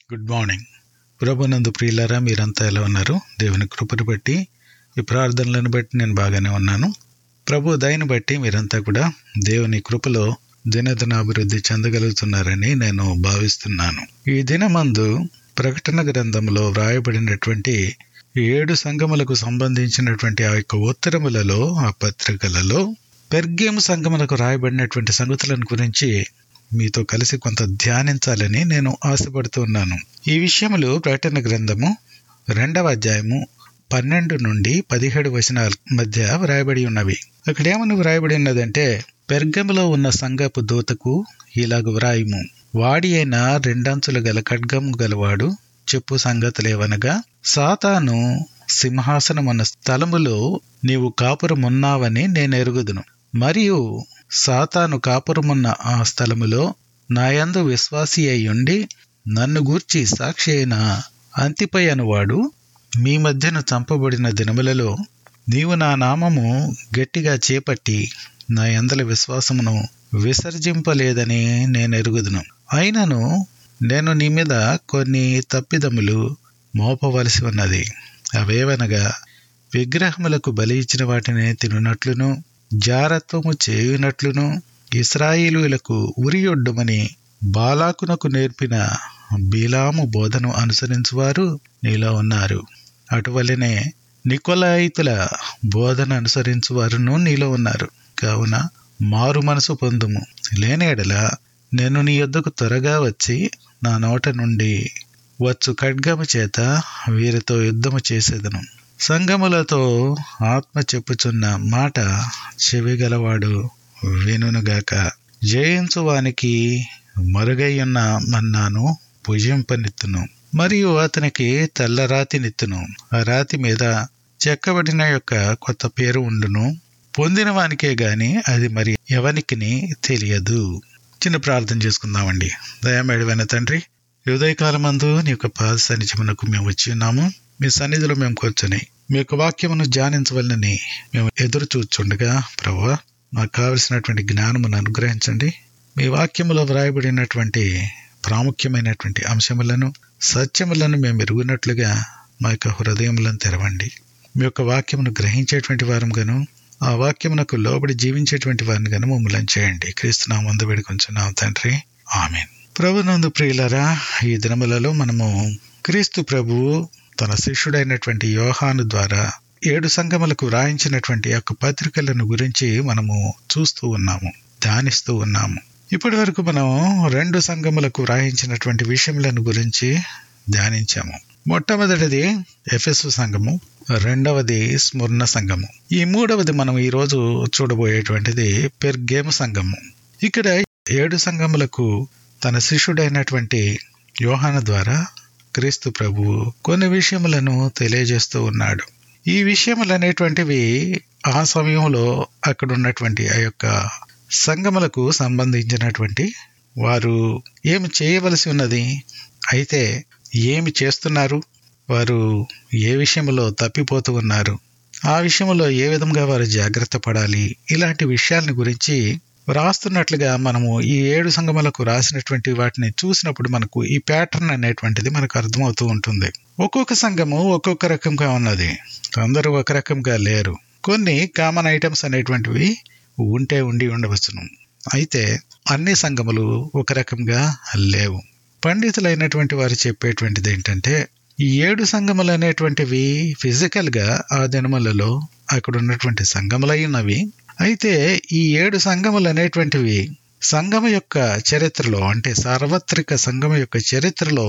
Good morning. ప్రభునందు ప్రియులారా, మీరంతా ఎలా ఉన్నారు? దేవుని కృపను బట్టి, ఈ ప్రార్థనలను బట్టి నేను బాగానే ఉన్నాను. ప్రభు దయని బట్టి మీరంతా కూడా దేవుని కృపలో దినదినాభివృద్ధి చెందగలుగుతున్నారని నేను భావిస్తున్నాను. ఈ దినమందు ప్రకటన గ్రంథంలో వ్రాయబడినటువంటి 7 సంఘములకు సంబంధించినటువంటి ఆ యొక్క ఉత్తరములలో, ఆ పత్రికలలో పెర్గేము సంఘములకు రాయబడినటువంటి సంగతులను గురించి మీతో కలిసి కొంత ధ్యానించాలని నేను ఆశపడుతున్నాను. ఈ విషయములు ప్రకటన గ్రంథము 2వ అధ్యాయము 12 నుండి 17 వచనాల మధ్య వ్రాయబడి ఉన్నవి. అక్కడ ఏమని వ్రాయబడి ఉన్నదంటే, పెర్గములో ఉన్న సంఘపు దూతకు ఇలాగ వ్రాయుము, వాడి అయిన 2 అంచులు గల ఖడ్గము గలవాడు చెప్పు సంగతులేవనగా, సాతాను సింహాసనమున్న స్థలములో నీవు కాపురమున్నావని నేను ఎరుగుదును. మరియు సాతాను కాపురమున్న ఆ స్థలములో నాయందు విశ్వాసి అయ్యుండి నన్ను గూర్చి సాక్షి అయిన అంతిపై అనువాడు మీ మధ్యను చంపబడిన దినములలో నీవు నా నామము గట్టిగా చేపట్టి నా యందల విశ్వాసమును విసర్జింపలేదని నేను ఎరుగుదును. అయినను నేను నీ మీద కొన్ని తప్పిదములు మోపవలసి ఉన్నది. అవేవనగా, విగ్రహములకు బలి ఇచ్చిన వాటిని తినునట్లును, జారత్వము చేయునట్లును, ఇశ్రాయేలీయులకు ఉరియొడ్డుమని బాలాకునకు నేర్పిన బిలాము బోధను అనుసరించువారు నీలో ఉన్నారు. అటువలనే నికొలాయితుల బోధన అనుసరించువారును నీలో ఉన్నారు. కావున మారు మనసు పొందుము, లేని ఎడల నేను నీ యొద్దకు త్వరగా వచ్చి నా నోట నుండి వచ్చు ఖడ్గము చేత వీరితో యుద్ధము చేసేదను. సంఘములతో ఆత్మ చెప్పుచున్న మాట చెవిగలవాడు వినుగాక. జయించువానికి మరుగయ్యున్న మన్నాను భుజింపనిత్తును, మరియు అతనికి తెల్ల రాతినిత్తును. ఆ రాతి మీద చెక్కబడిన యొక్క కొత్త పేరు ఉండును. పొందిన వానికే గాని అది మరి ఎవనికిని తెలియదు. చిన్న ప్రార్థన చేసుకుందామండి. దయామేడవైన తండ్రి, ఉదయకాలమందు నీ యొక్క పాద సన్నిధిమునకు మేము వచ్చి ఉన్నాము. మీ సన్నిధిలో మేము కూర్చొని మీ యొక్క వాక్యమును ధ్యానించవలనని మేము ఎదురు చూచుండగా, ప్రభువా, మాకు కావలసినటువంటి జ్ఞానమును అనుగ్రహించండి. మీ వాక్యములో వ్రాయబడినటువంటి ప్రాముఖ్యమైనటువంటి అంశములను, సత్యములను మేము ఎరుగునట్లుగా మా యొక్క హృదయములను తెరవండి. మీ యొక్క వాక్యమును గ్రహించేటువంటి వారంగాను, ఆ వాక్యమునకు లోబడి జీవించేటువంటి వారిని గాను మమ్మల్ని చేయండి. క్రీస్తు నామమున వేడుకొంచున్నాము తండ్రి, ఆమేన్. ప్రభునందు ప్రియులారా, ఈ దినములలో మనము క్రీస్తు ప్రభువు తన శిష్యుడైనటువంటి యోహాను ద్వారా 7 సంఘములకు వ్రాయించినటువంటి యొక్క పత్రికలను గురించి మనము చూస్తూ ఉన్నాము, ధ్యానిస్తూ ఉన్నాము. ఇప్పటి వరకు మనం 2 సంఘములకు వ్రాయించినటువంటి విషయములను గురించి ధ్యానించాము. మొట్టమొదటిది ఎఫెసు సంఘము, రెండవది స్ముర్ణ సంఘము, ఈ మూడవది మనం ఈరోజు చూడబోయేటువంటిది పెర్గేము సంఘము. ఇక్కడ 7 సంఘములకు తన శిష్యుడైనటువంటి యోహాను ద్వారా క్రీస్తు ప్రభువు కొన్ని విషయములను తెలియజేస్తూ ఉన్నాడు. ఈ విషయములు అనేటువంటివి ఆ సమయంలో అక్కడ ఉన్నటువంటి ఆ యొక్క సంఘములకు సంబంధించినటువంటి వారు ఏమి చేయవలసి ఉన్నది, అయితే ఏమి చేస్తున్నారు, వారు ఏ విషయంలో తప్పిపోతూ ఉన్నారు, ఆ విషయంలో ఏ విధంగా వారు జాగ్రత్త పడాలి, ఇలాంటి విషయాలని గురించి రాస్తున్నట్లుగా మనము ఈ 7 సంఘములకు రాసినటువంటి వాటిని చూసినప్పుడు మనకు ఈ ప్యాటర్న్ అనేటువంటిది మనకు అర్థమవుతూ ఉంటుంది. ఒక్కొక్క సంఘము ఒక్కొక్క రకంగా ఉన్నది, అందరూ ఒక రకంగా లేరు. కొన్ని కామన్ ఐటమ్స్ అనేటువంటివి ఉండి ఉండవచ్చును, అయితే అన్ని సంఘములు ఒక రకంగా లేవు. పండితులైనటువంటి వారు చెప్పేటువంటిది ఏంటంటే, ఈ 7 సంఘములు అనేటువంటివి ఫిజికల్ గా ఆ దినములలో అక్కడ ఉన్నటువంటి సంఘములై ఉన్నవి. అయితే ఈ 7 సంఘములు అనేటువంటివి సంఘము యొక్క చరిత్రలో, అంటే సార్వత్రిక సంఘము యొక్క చరిత్రలో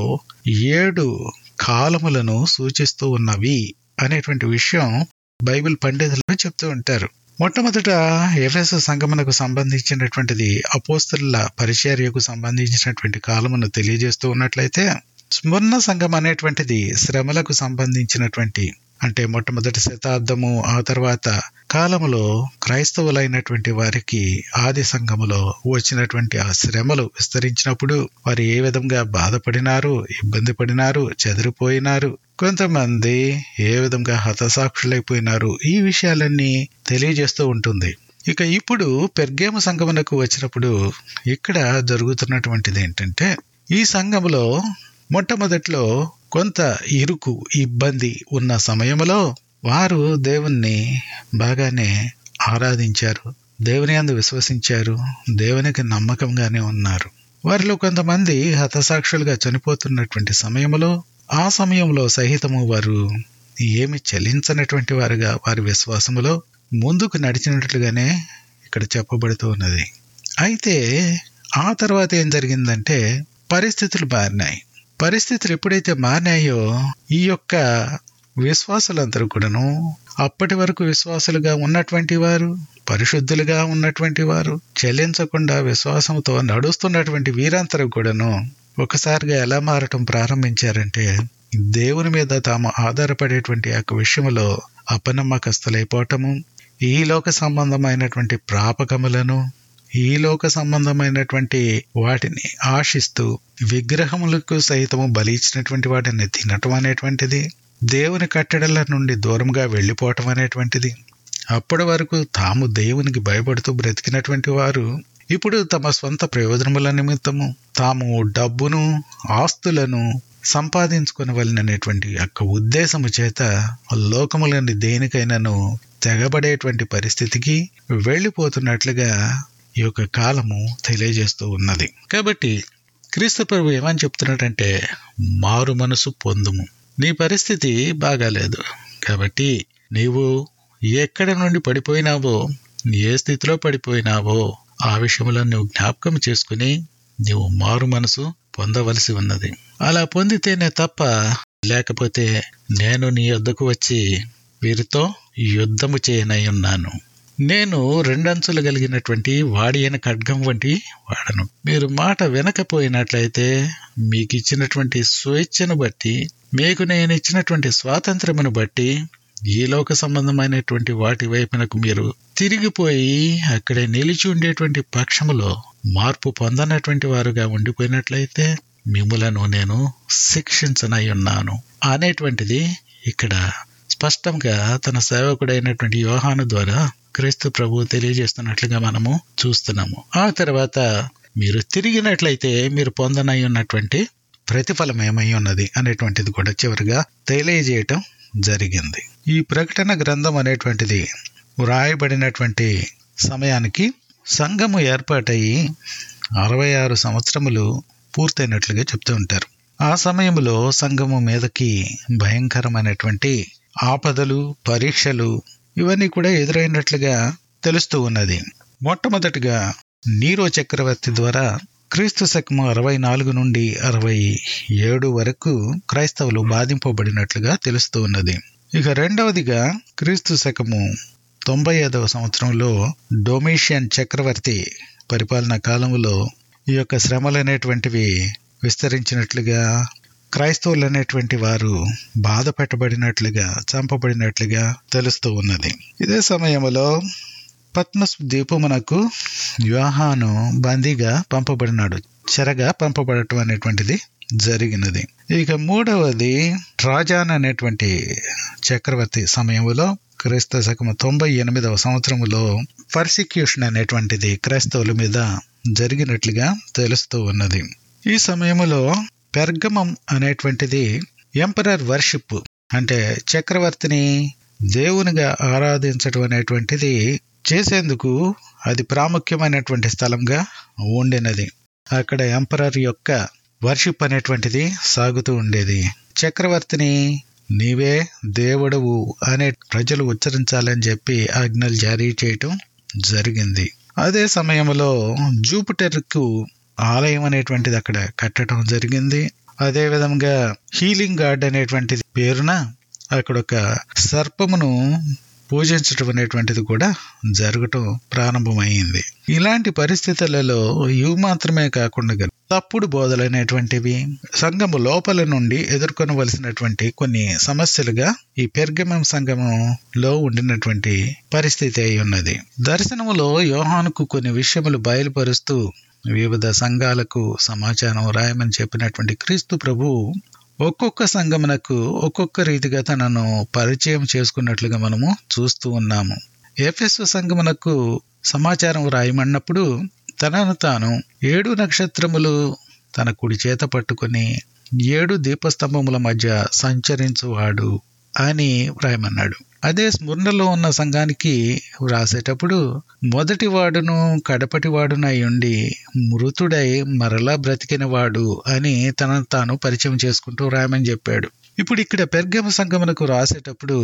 7 కాలములను సూచిస్తూ ఉన్నవి అనేటువంటి విషయం బైబిల్ పండితులు చెప్తూ ఉంటారు. మొట్టమొదట ఎఫెసు సంఘమునకు సంబంధించినటువంటిది అపోస్తలుల పరిచర్యకు సంబంధించినటువంటి కాలమును తెలియజేస్తూ ఉన్నట్లయితే, స్ముర్ణ సంఘం అనేటువంటిది శ్రమలకు సంబంధించినటువంటి, అంటే మొట్టమొదటి శతాబ్దము ఆ తర్వాత కాలములో క్రైస్తవులైనటువంటి వారికి ఆది సంఘములో వచ్చినటువంటి ఆ శ్రమలు విస్తరించినప్పుడు వారు ఏ విధంగా బాధపడినారు, ఇబ్బంది పడినారు, చెదిరిపోయినారు, కొంతమంది ఏ విధంగా హతసాక్షులైపోయినారు, ఈ విషయాలన్నీ తెలియజేస్తూ ఉంటుంది. ఇక ఇప్పుడు పెర్గేము సంఘమునకు వచ్చినప్పుడు ఇక్కడ జరుగుతున్నటువంటిది ఏంటంటే, ఈ సంఘములో మొట్టమొదట్లో కొంత ఇరుకు ఇబ్బంది ఉన్న సమయంలో వారు దేవుణ్ణి బాగానే ఆరాధించారు, దేవుని యందు విశ్వసించారు, దేవునికి నమ్మకంగానే ఉన్నారు. వారిలో కొంతమంది హతసాక్షులుగా చనిపోతున్నటువంటి సమయంలో, ఆ సమయంలో సహితము వారు ఏమి చెల్లించనటువంటి వారుగా వారి విశ్వాసములో ముందుకు నడిచినట్లుగానే ఇక్కడ చెప్పబడుతూ ఉన్నది. అయితే ఆ తర్వాత ఏం జరిగిందంటే పరిస్థితులు మారినాయి. పరిస్థితులు ఎప్పుడైతే మారినాయో ఈ యొక్క విశ్వాసులందరూ కూడాను, అప్పటి వరకు విశ్వాసులుగా ఉన్నటువంటి వారు, పరిశుద్ధులుగా ఉన్నటువంటి వారు, చెల్లించకుండా విశ్వాసంతో నడుస్తున్నటువంటి వీరందరూ కూడాను ఒకసారిగా ఎలా మారటం ప్రారంభించారంటే దేవుని మీద తాము ఆధారపడేటువంటి యొక్క విషయంలో అపనమ్మకస్తులైపోవటము, ఈ లోక సంబంధమైనటువంటి ప్రాపకములను, ఈ లోక సంబంధమైనటువంటి వాటిని ఆశిస్తూ విగ్రహములకు సైతము బలి ఇచ్చినటువంటి వాటిని తినటం అనేటువంటిది, దేవుని కట్టడల నుండి దూరంగా వెళ్ళిపోవటం అనేటువంటిది. అప్పటి వరకు తాము దేవునికి భయపడుతూ బ్రతికినటువంటి వారు ఇప్పుడు తమ స్వంత ప్రయోజనముల నిమిత్తము తాము డబ్బును, ఆస్తులను సంపాదించుకునవలననేటువంటి యొక్క ఉద్దేశము చేత లోకములని దేనికైనాను తెగబడేటువంటి పరిస్థితికి వెళ్ళిపోతున్నట్లుగా ఈ యొక్క కాలము తెలియజేస్తూ ఉన్నది. కాబట్టి క్రీస్తు ప్రభు ఏమని చెప్తున్నాడంటే, మారు మనసు పొందుము. నీ పరిస్థితి బాగాలేదు కాబట్టి నీవు ఎక్కడ నుండి పడిపోయినావో, ఏ స్థితిలో పడిపోయినావో ఆ విషయంలో నువ్వు జ్ఞాపకం చేసుకుని నీవు మారు మనసు పొందవలసి ఉన్నది. అలా పొందితేనే తప్ప, లేకపోతే నేను నీ యొద్దకు వచ్చి వీరితో యుద్ధము చేయనై ఉన్నాను, నేను రెండంచులు కలిగినటువంటి వాడి అయిన ఖడ్గం వంటి వాడను. మీరు మాట వినకపోయినట్లయితే మీకు ఇచ్చినటువంటి స్వేచ్ఛను బట్టి, మీకు నేను ఇచ్చినటువంటి స్వాతంత్రమును బట్టి ఈ లోక సంబంధమైనటువంటి వాటి వైపునకు మీరు తిరిగిపోయి అక్కడే నిలిచి ఉండేటువంటి పక్షములో మార్పు పొందనటువంటి వారుగా ఉండిపోయినట్లయితే మిమ్ములను నేను శిక్షించనై ఉన్నాను అనేటువంటిది ఇక్కడ స్పష్టంగా తన సేవకుడైనటువంటి యోహాను ద్వారా క్రీస్తు ప్రభు తెలియజేస్తున్నట్లుగా మనము చూస్తున్నాము. ఆ తర్వాత మీరు తిరిగినట్లయితే మీరు పొందనై ఉన్నటువంటి ప్రతిఫలం ఏమై ఉన్నది అనేటువంటిది కూడా చివరిగా తెలియజేయటం జరిగింది. ఈ ప్రకటన గ్రంథం అనేటువంటిది వ్రాయబడినటువంటి సమయానికి సంఘము ఏర్పాటయి 66 సంవత్సరములు పూర్తయినట్లుగా చెప్తూ ఉంటారు. ఆ సమయంలో సంఘము మీదకి భయంకరమైనటువంటి ఆపదలు, పరీక్షలు ఇవన్నీ కూడా ఎదురైనట్లుగా తెలుస్తూ ఉన్నది. మొట్టమొదటిగా నీరో చక్రవర్తి ద్వారా క్రీస్తు శకము 64 నుండి 67 వరకు క్రైస్తవులు బాధింపబడినట్లుగా తెలుస్తూ ఉన్నది. ఇక రెండవదిగా క్రీస్తు శకము 95వ సంవత్సరంలో డొమిషియన్ చక్రవర్తి పరిపాలనా కాలంలో ఈ యొక్క శ్రమలు అనేటువంటివి విస్తరించినట్లుగా, క్రైస్తవులు అనేటువంటి వారు బాధ పెట్టబడినట్లుగా, చంపబడినట్లుగా తెలుస్తూ ఉన్నది. ఇదే సమయంలో పత్మస్ ద్వీపమునకు యోహాను బందీగా పంపబడినాడు, చెరగా పంపబడటం అనేటువంటిది జరిగినది. ఇక మూడవది ట్రాజాన్ అనేటువంటి చక్రవర్తి సమయంలో క్రీస్తు శకము 98వ సంవత్సరములో పర్సిక్యూషన్ అనేటువంటిది క్రైస్తవుల మీద జరిగినట్లుగా తెలుస్తూ ఉన్నది. ఈ సమయంలో పెర్గమం అనేటువంటిది ఎంపరర్ వర్షిప్ అంటే చక్రవర్తిని దేవునిగా ఆరాధించడం అనేటువంటిది చేసేందుకు అది ప్రాముఖ్యమైనటువంటి స్థలంగా ఉండినది. అక్కడ ఎంపరర్ యొక్క వర్షిప్ అనేటువంటిది సాగుతూ ఉండేది. చక్రవర్తిని నీవే దేవుడవు అనే ప్రజలు ఉచ్చరించాలని చెప్పి ఆజ్ఞలు జారీ చేయటం జరిగింది. అదే సమయంలో జూపిటర్కు ఆలయం అనేటువంటిది అక్కడ కట్టడం జరిగింది. అదే విధంగా హీలింగ్ గాడ్ అనేటువంటిది పేరున అక్కడ ఒక సర్పమును పూజించటం అనేటువంటిది కూడా జరగటం ప్రారంభమైంది. ఇలాంటి పరిస్థితులలో ఇవి మాత్రమే కాకుండా తప్పుడు బోధలనేటువంటివి సంఘము లోపల నుండి ఎదుర్కొనవలసినటువంటి కొన్ని సమస్యలుగా ఈ పెర్గమం సంఘములో ఉండినటువంటి పరిస్థితి అయి ఉన్నది. దర్శనములో యోహానుకు కొన్ని విషయములు బయలుపరుస్తూ వివిధ సంఘాలకు సమాచారం రాయమని చెప్పినటువంటి క్రీస్తు ప్రభు ఒక్కొక్క సంఘమునకు ఒక్కొక్క రీతిగా తనను పరిచయం చేసుకున్నట్లుగా మనము చూస్తూ ఉన్నాము. ఎఫెసు సంఘమునకు సమాచారం రాయమన్నప్పుడు తనను తాను 7 నక్షత్రములు తన కుడి చేత పట్టుకొని 7 దీపస్తంభముల మధ్య సంచరించువాడు అని వ్రాయమన్నాడు. అదే స్మరణలో ఉన్న సంఘానికి వ్రాసేటప్పుడు మొదటి వాడును కడపటి వాడును అయ్యుండి మృతుడై మరలా బ్రతికిన వాడు అని తనను తాను పరిచయం చేసుకుంటూ వ్రాయమని చెప్పాడు. ఇప్పుడు ఇక్కడ పెర్గము సంఘమునకు రాసేటప్పుడు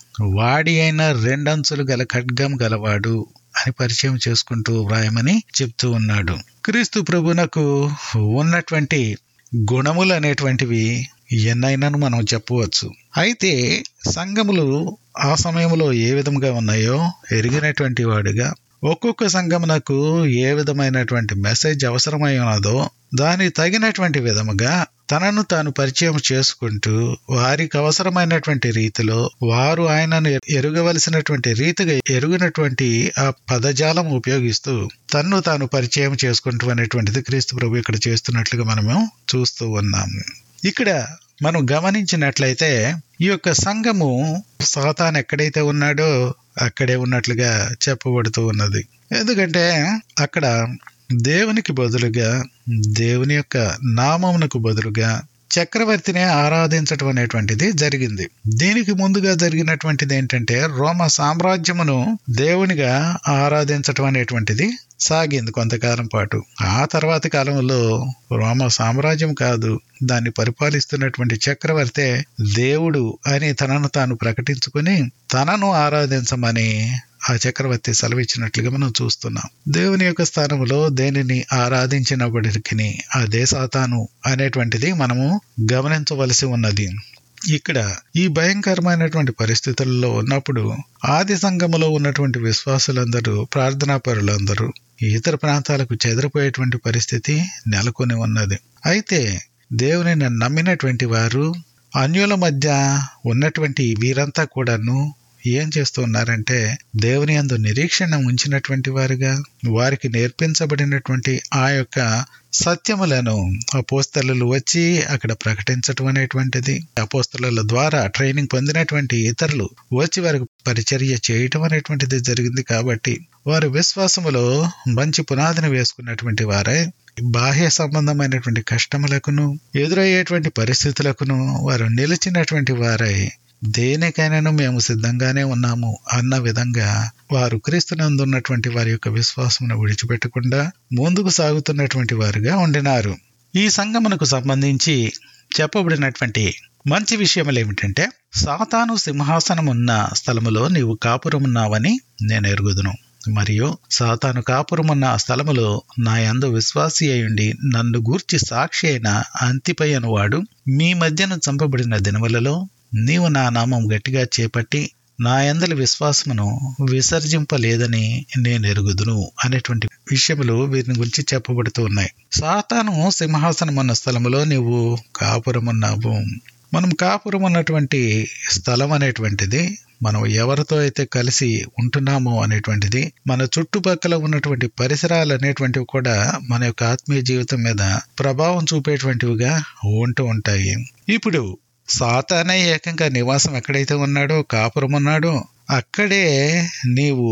వాడి అయిన 2 అంచులు గల ఖడ్గం గలవాడు అని పరిచయం చేసుకుంటూ వ్రాయమని చెప్తూ ఉన్నాడు. క్రీస్తు ప్రభునకు ఉన్నటువంటి గుణములు అనేటువంటివి ఎన్నైనాను మనం చెప్పవచ్చు. అయితే సంఘములు ఆ సమయంలో ఏ విధంగా ఉన్నాయో ఎరిగినటువంటి వాడుగా ఒక్కొక్క సంఘమునకు ఏ విధమైనటువంటి మెసేజ్ అవసరమై ఉన్నదో దాని తగినటువంటి విధముగా తనను తాను పరిచయం చేసుకుంటూ వారికి అవసరమైనటువంటి రీతిలో వారు ఆయనను ఎరుగవలసినటువంటి రీతిగా ఎరుగినటువంటి ఆ పదజాలం ఉపయోగిస్తూ తన్ను తాను పరిచయం చేసుకుంటూ అనేటువంటిది క్రీస్తు ప్రభు ఇక్కడ చేస్తున్నట్లుగా మనము చూస్తూ ఉన్నాము. ఇక్కడ మనం గమనించినట్లయితే ఈ యొక్క సంఘము సాతాను ఎక్కడైతే ఉన్నాడో అక్కడే ఉన్నట్లుగా చెప్పబడుతూ ఉన్నది. ఎందుకంటే అక్కడ దేవునికి బదులుగా దేవుని యొక్క నామమునకు బదులుగా చక్రవర్తిని ఆరాధించటం అనేటువంటిది జరిగింది. దీనికి ముందుగా జరిగినటువంటిది ఏంటంటే రోమ సామ్రాజ్యమును దేవునిగా ఆరాధించటం అనేటువంటిది సాగింది కొంతకాలం పాటు. ఆ తర్వాతి కాలంలో రోమ సామ్రాజ్యం కాదు, దాన్ని పరిపాలిస్తున్నటువంటి చక్రవర్తే దేవుడు అని తనను తాను ప్రకటించుకుని తనను ఆరాధించమని ఆ చక్రవర్తి సెలవిచ్చినట్లుగా మనం చూస్తున్నాం. దేవుని యొక్క స్థానంలో దేనిని ఆరాధించినప్పటికీ అదే సాతాను అనేటువంటిది మనము గమనించవలసి ఉన్నది. ఇక్కడ ఈ భయంకరమైనటువంటి పరిస్థితుల్లో ఉన్నప్పుడు ఆది సంఘములో ఉన్నటువంటి విశ్వాసులందరూ, ప్రార్థనా పరులందరూ ఇతర ప్రాంతాలకు చెదిరిపోయేటువంటి పరిస్థితి నెలకొని ఉన్నది. అయితే దేవుని నమ్మినటువంటి వారు అన్యుల మధ్య ఉన్నటువంటి వీరంతా కూడాను ఏం చేస్తూ ఉన్నారంటే దేవుని యందు నిరీక్షణ ఉంచినటువంటి వారుగా వారికి నేర్పించబడినటువంటి ఆ యొక్క సత్యములను అపోస్తలులు వచ్చి అక్కడ ప్రకటించటం అనేటువంటిది, అపోస్తలుల ద్వారా ట్రైనింగ్ పొందినటువంటి ఇతరులు వచ్చి వారికి పరిచర్య చేయటం అనేటువంటిది జరిగింది. కాబట్టి వారు విశ్వాసములో మంచి పునాదిని వేసుకున్నటువంటి వారై బాహ్య సంబంధమైనటువంటి కష్టములకును ఎదురయ్యేటువంటి పరిస్థితులకును వారు నిలిచినటువంటి వారై దేనికైనాను మేము సిద్ధంగానే ఉన్నాము అన్న విధంగా వారు క్రీస్తునందు ఉన్నటువంటి వారి యొక్క విశ్వాసమును విడిచిపెట్టకుండా ముందుకు సాగుతున్నటువంటి వారుగా ఉండినారు. ఈ సంఘమునకు సంబంధించి చెప్పబడినటువంటి మంచి విషయములు ఏమిటంటే, సాతాను సింహాసనమున్న స్థలములో నీవు కాపురమున్నావని నేను ఎరుగుదును, మరియు సాతాను కాపురమున్న స్థలములో నా యందు విశ్వాసి అయ్యుండి నన్ను గూర్చి సాక్షి అయిన అంతిపై అనువాడు మీ మధ్యను చంపబడిన దినములలో నీవు నా నామం గట్టిగా చేపట్టి నా యందలి విశ్వాసమును విసర్జింపలేదని నేను ఎరుగుదును అనేటువంటి విషయములు వీరిని గురించి చెప్పబడుతూ ఉన్నాయి. సాతాను సింహాసనం ఉన్న స్థలములో నీవు కాపురమున్నావు. మనం కాపురం ఉన్నటువంటి స్థలం అనేటువంటిది మనం ఎవరితో అయితే కలిసి ఉంటున్నామో అనేటువంటిది, మన చుట్టుపక్కల ఉన్నటువంటి పరిసరాలు అనేటువంటివి కూడా మన యొక్క ఆత్మీయ జీవితం మీద ప్రభావం చూపేటువంటివిగా ఉంటూ ఉంటాయి. ఇప్పుడు సాతానే ఏకంగా నివాసం ఎక్కడైతే ఉన్నాడో, కాపురం ఉన్నాడో అక్కడే నీవు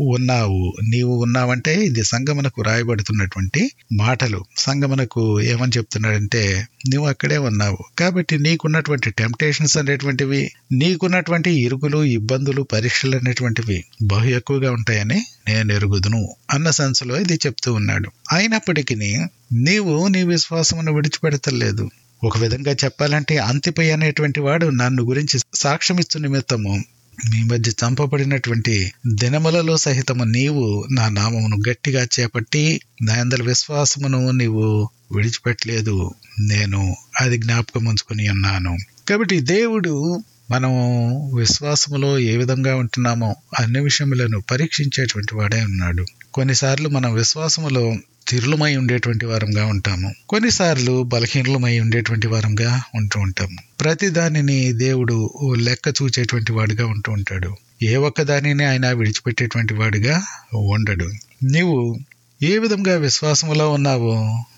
ఉన్నావంటే ఇది సంగమునకు రాయబడుతున్నటువంటి మాటలు. సంగమునకు ఏమని చెప్తున్నాడంటే నువ్వు అక్కడే ఉన్నావు కాబట్టి నీకున్నటువంటి టెంప్టేషన్స్ అనేటువంటివి, నీకున్నటువంటి ఇరుకులు, ఇబ్బందులు, పరీక్షలు అనేటువంటివి బహు ఎక్కువగా ఉంటాయని నేను ఎరుగుదును అన్న సెన్స్లో ఇది చెప్తూ ఉన్నాడు. అయినప్పటికీ నీవు నీ విశ్వాసమును విడిచిపెడతలేదు. ఒక విధంగా చెప్పాలంటే అంతిపై అనేటువంటి వాడు నన్ను గురించి సాక్ష్యమిచ్చు నిమిత్తము మీ మధ్య చంపబడినటువంటి దినములలో సహితము నీవు నా నామమును గట్టిగా చేపట్టి నా యందలి విశ్వాసమును నీవు విడిచిపెట్టలేదు, నేను అది జ్ఞాపకం ఉంచుకుని ఉన్నాను. కాబట్టి దేవుడు మనం విశ్వాసములో ఏ విధంగా ఉంటున్నామో అన్ని విషయములను పరీక్షించేటువంటి వాడే ఉన్నాడు. కొన్నిసార్లు మనం విశ్వాసములో స్థిరులమై ఉండేటువంటి వారంగా ఉంటాము, కొన్నిసార్లు బలహీనలమై ఉండేటువంటి వారంగా ఉంటూ ఉంటాము. ప్రతి దానిని దేవుడు లెక్క చూచేటువంటి వాడుగా ఉంటూ ఉంటాడు. ఏ ఒక్క దానిని ఆయన విడిచిపెట్టేటువంటి వాడుగా ఉండడు. నీవు ఏ విధంగా విశ్వాసములో ఉన్నావో